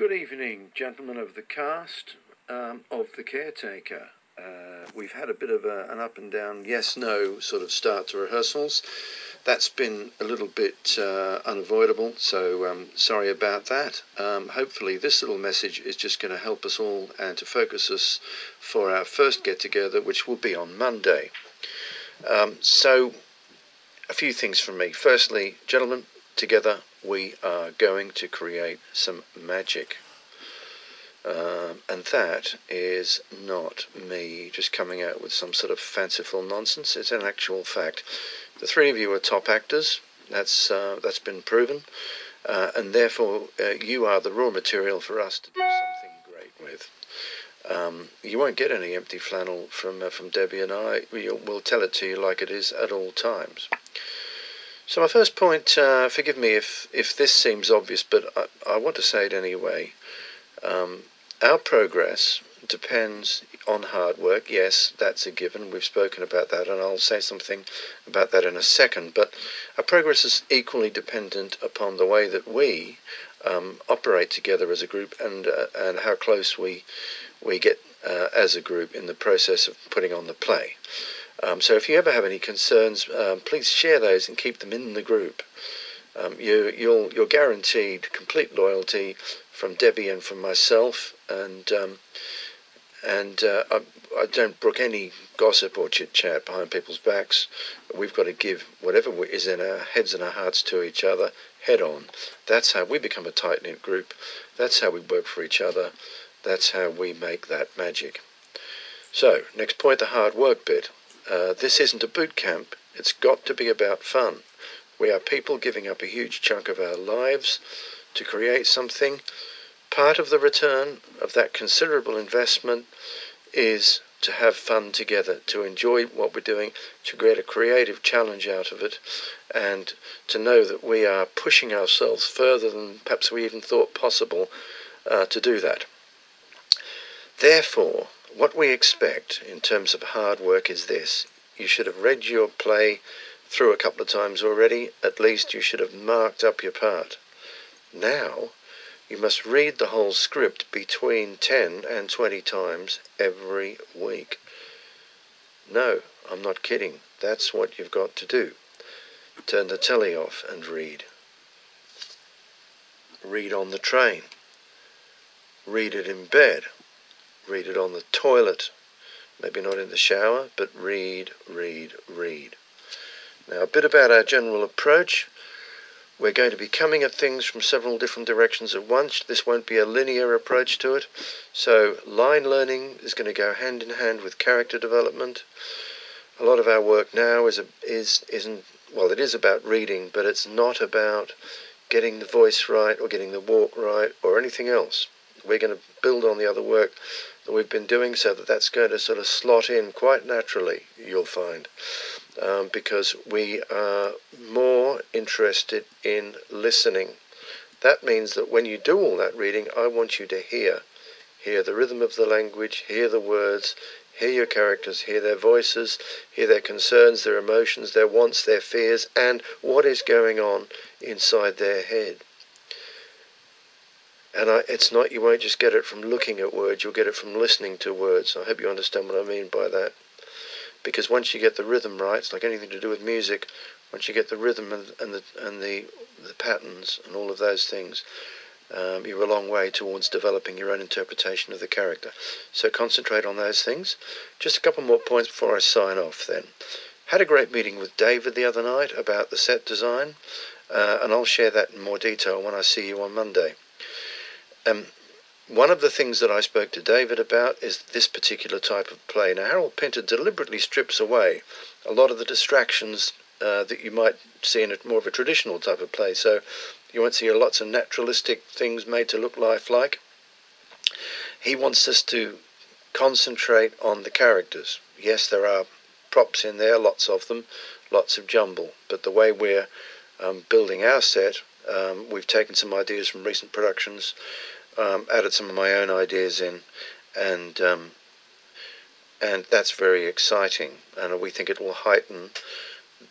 Good evening, gentlemen of the cast of The Caretaker. We've had a bit of an up and down yes-no sort of start to rehearsals. That's been a little bit unavoidable, so sorry about that. Hopefully this little message is just going to help us all and to focus us for our first get-together, which will be on Monday. So a few things from me. Firstly, gentlemen, together we are going to create some magic. And that is not me just coming out with some sort of fanciful nonsense. It's an actual fact. The three of you are top actors. That's been proven. And therefore, you are the raw material for us to do something great with. You won't get any empty flannel from Debbie and I. We'll tell it to you like it is at all times. So my first point, forgive me if this seems obvious, but I want to say it anyway. Our progress depends on hard work. Yes, that's a given. We've spoken about that, and I'll say something about that in a second. But our progress is equally dependent upon the way that we operate together as a group and how close we get as a group in the process of putting on the play. So if you ever have any concerns, please share those and keep them in the group. You're guaranteed complete loyalty from Debbie and from myself, and I don't brook any gossip or chit chat behind people's backs. We've got to give whatever is in our heads and our hearts to each other head on. That's how we become a tight knit group. That's how we work for each other. That's how we make that magic. So next point, the hard work bit. This isn't a boot camp. It's got to be about fun. We are people giving up a huge chunk of our lives to create something. Part of the return of that considerable investment is to have fun together, to enjoy what we're doing, to create a creative challenge out of it, and to know that we are pushing ourselves further than perhaps we even thought possible to do that. Therefore, what we expect in terms of hard work is this. You should have read your play through a couple of times already. At least you should have marked up your part. Now, you must read the whole script between 10 and 20 times every week. No, I'm not kidding. That's what you've got to do. Turn the telly off and read. Read on the train. Read it in bed. Read it on the toilet. Maybe not in the shower, but read. Now, a bit about our general approach. We're going to be coming at things from several different directions at once. This won't be a linear approach to it. So line learning is going to go hand in hand with character development. A lot of our work now it is about reading, but it's not about getting the voice right or getting the walk right or anything else. We're going to build on the other work that we've been doing so that's going to sort of slot in quite naturally, you'll find. Because we are more interested in listening. That means that when you do all that reading, I want you to hear the rhythm of the language, hear the words, hear your characters, hear their voices, hear their concerns, their emotions, their wants, their fears, and what is going on inside their head. And you won't just get it from looking at words, you'll get it from listening to words. I hope you understand what I mean by that. Because once you get the rhythm right, it's like anything to do with music, once you get the rhythm and the patterns and all of those things, you're a long way towards developing your own interpretation of the character. So concentrate on those things. Just a couple more points before I sign off then. Had a great meeting with David the other night about the set design, and I'll share that in more detail when I see you on Monday. One of the things that I spoke to David about is this particular type of play. Now, Harold Pinter deliberately strips away a lot of the distractions that you might see in more of a traditional type of play. So you won't see lots of naturalistic things made to look lifelike. He wants us to concentrate on the characters. Yes, there are props in there, lots of them, lots of jumble. But the way we're building our set, we've taken some ideas from recent productions, added some of my own ideas in, and that's very exciting, and we think it will heighten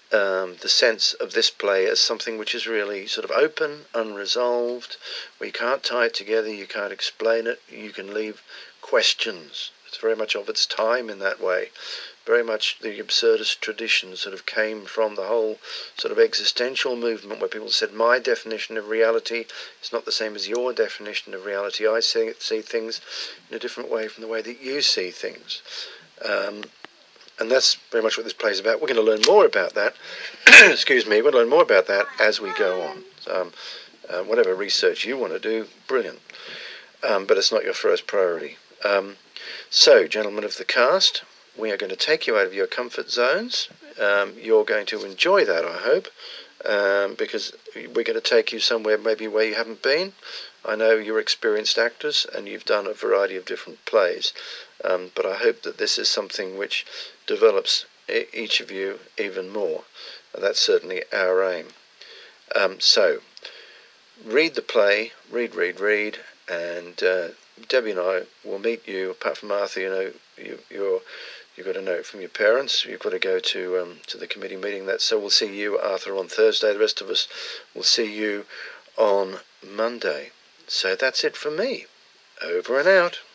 the sense of this play as something which is really sort of open, unresolved, where you can't tie it together, you can't explain it, you can leave questions. It's very much of its time in that way. Very much the absurdist tradition sort of came from the whole sort of existential movement where people said, my definition of reality is not the same as your definition of reality. I see things in a different way from the way that you see things. And that's very much what this play is about. We're going to learn more about that. Excuse me. We'll learn more about that as we go on. Whatever research you want to do, brilliant. But it's not your first priority. So, gentlemen of the cast, we are going to take you out of your comfort zones. You're going to enjoy that, I hope, because we're going to take you somewhere maybe where you haven't been. I know you're experienced actors and you've done a variety of different plays, but I hope that this is something which develops each of you even more. That's certainly our aim. So, read the play, read, and Debbie and I will meet you. Apart from Arthur, you've got a note from your parents. You've got to go to the committee meeting. So we'll see you, Arthur, on Thursday. The rest of us will see you on Monday. So that's it from me. Over and out.